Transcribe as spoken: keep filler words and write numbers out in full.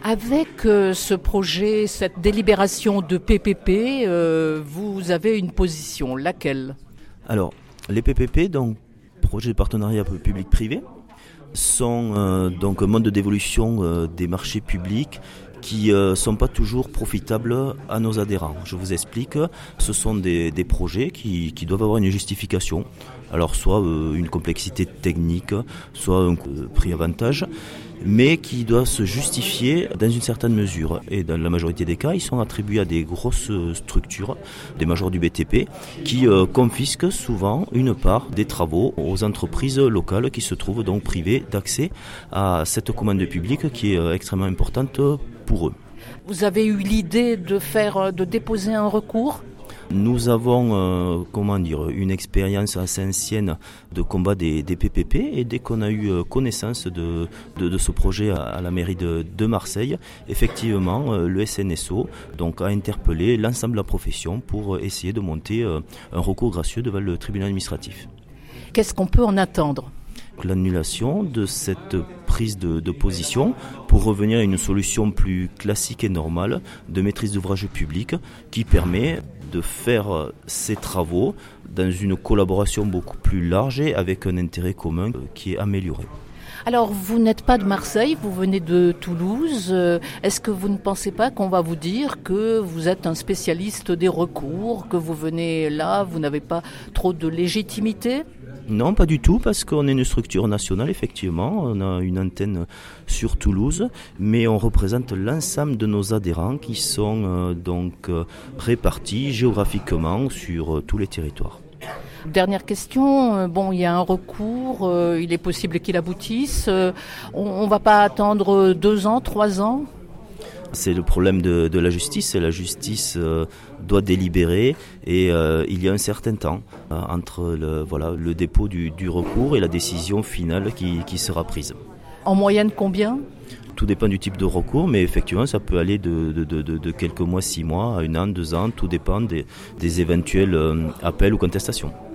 Avec euh, ce projet, cette délibération de P P P, euh, vous avez une position, laquelle ? Alors, les P P P, donc projets de partenariat public-privé, sont euh, donc un mode d'évolution euh, des marchés publics qui ne euh, sont pas toujours profitables à nos adhérents. Je vous explique, ce sont des, des projets qui, qui doivent avoir une justification. Alors soit euh, une complexité technique, soit un euh, prix avantage, mais qui doivent se justifier dans une certaine mesure. Et dans la majorité des cas, ils sont attribués à des grosses structures, des majors du B T P, qui euh, confisquent souvent une part des travaux aux entreprises locales qui se trouvent donc privées d'accès à cette commande publique qui est euh, extrêmement importante pour eux. Vous avez eu l'idée de faire, de déposer un recours ? Nous avons euh, comment dire, une expérience assez ancienne de combat des, des P P P et dès qu'on a eu euh, connaissance de, de, de ce projet à, à la mairie de, de Marseille, effectivement euh, le S N S O donc, a interpellé l'ensemble de la profession pour essayer de monter euh, un recours gracieux devant le tribunal administratif. Qu'est-ce qu'on peut en attendre ? L'annulation de cette prise de, de position pour revenir à une solution plus classique et normale de maîtrise d'ouvrage public qui permet de faire ces travaux dans une collaboration beaucoup plus large et avec un intérêt commun qui est amélioré. Alors, vous n'êtes pas de Marseille, vous venez de Toulouse. Est-ce que vous ne pensez pas qu'on va vous dire que vous êtes un spécialiste des recours, que vous venez là, vous n'avez pas trop de légitimité ? Non, pas du tout, parce qu'on est une structure nationale, effectivement. On a une antenne sur Toulouse, mais on représente l'ensemble de nos adhérents qui sont euh, donc euh, répartis géographiquement sur euh, tous les territoires. Dernière question, bon, il y a un recours, euh, il est possible qu'il aboutisse. Euh, on ne va pas attendre deux ans, trois ans ? C'est le problème de, de la justice. La justice euh, doit délibérer et euh, il y a un certain temps euh, entre le, voilà, le dépôt du, du recours et la décision finale qui, qui sera prise. En moyenne, combien ? Tout dépend du type de recours, mais effectivement, ça peut aller de, de, de, de quelques mois, six mois, à un an, deux ans. Tout dépend des, des éventuels euh, appels ou contestations.